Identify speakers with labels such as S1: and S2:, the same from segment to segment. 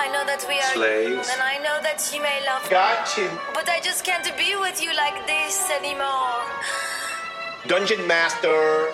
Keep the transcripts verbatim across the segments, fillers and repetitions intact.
S1: I know that we are
S2: slaves,
S1: and I know that you may love
S3: Got you.
S1: but I just can't be with you like this anymore.
S3: Dungeon Master.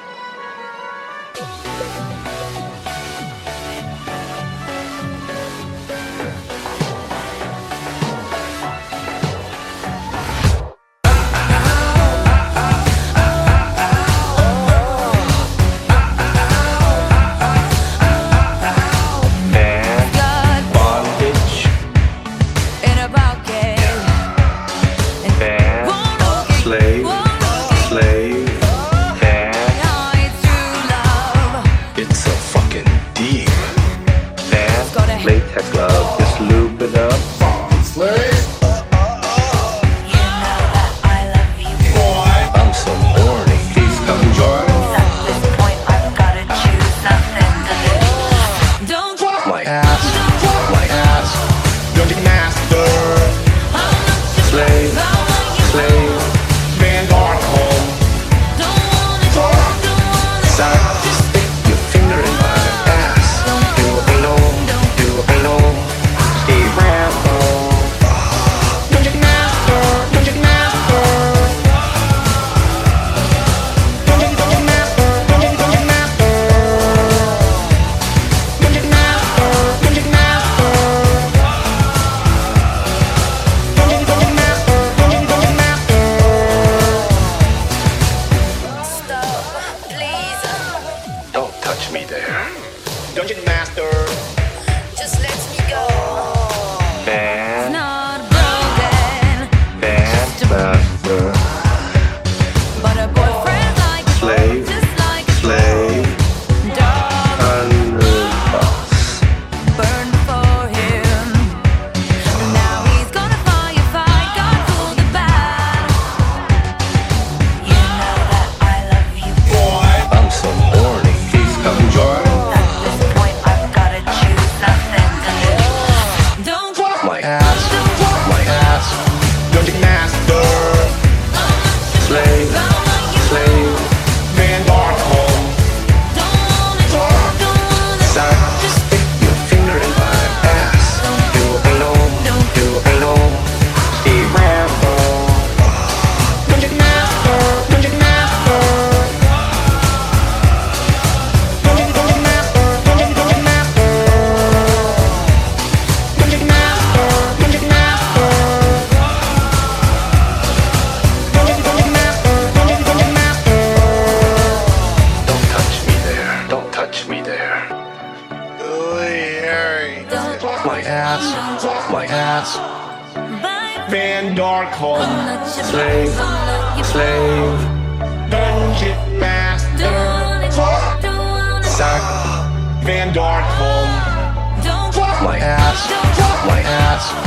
S2: slave, slave, bad.
S3: It's a fucking deal.
S2: Bad, latex love, just lube it up.
S3: Slave.
S1: You know that I love you,
S3: Boy, I'm so horny. Please come join.
S1: at this point I've gotta choose nothing to lose. Don't
S3: My ass, my ass. Dungeon Master.
S2: Slave, slave,
S3: Vanguard home.
S2: suck, stick your finger in my ass. Do a no, do a no, stay rambo.
S3: Dungeon Master, Dungeon Master. Dungeon, Dungeon Master, Dungeon, Dungeon Master. Dungeon Master, Dungeon Master. Dungeon, Dungeon Master, Dungeon, Dungeon Master.
S1: stop, please.
S3: Don't touch me there. Dungeon Master.
S1: Just let me go.
S2: Bad,
S1: Not broken,
S2: bad, master,
S1: but a boyfriend like you,
S2: slave,
S1: just like a
S2: slave,
S1: dog.
S2: under boss.
S1: Burned for him. Now he's gonna firefight, God cool the bad. You know that I love you,
S3: Boy, I'm so horny. Please come join.
S1: at this point I've gotta choose nothing to lose. Don't
S3: My ass, my ass. Dungeon Master.
S2: Slave, slave,
S3: Vanguard home.
S2: suck, stick your finger in my ass. Do a no, do a no, stay rambo.
S3: Dungeon Master, Dungeon Master. Dungeon, Dungeon Master, Dungeon, Dungeon Master. Dungeon Master, Dungeon Master. Dungeon, Dungeon Master, Dungeon, Dungeon Master. Don't touch me there. Don't touch me there. My ass, my ass. Van Darkholm.
S2: Slave, slave,
S3: Dungeon Master.
S2: suck,
S3: Van Darkholm. My ass, my ass.